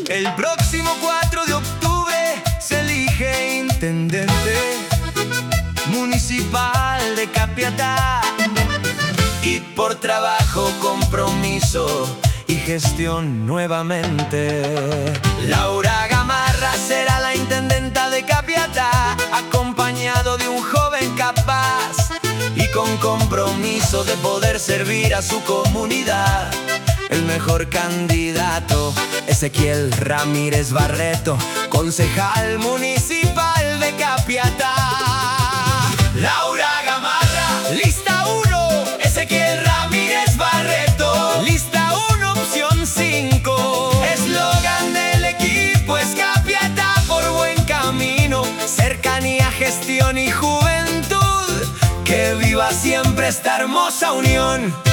El próximo 4 de octubre se elige intendente municipal de Capiatá. Y por trabajo, compromiso y gestión nuevamente, Laura Gamarra será la intendenta de Capiatá, acompañado de un joven capaz y con compromiso de poder servir a su comunidad. El mejor candidato, Ezequiel Ramírez Barreto, concejal municipal de Capiatá. Laura Gamarra, lista 1, Ezequiel Ramírez Barreto, lista 1, opción 5. Eslogan del equipo es Capiatá por buen camino, cercanía, gestión y juventud. Que viva siempre esta hermosa unión.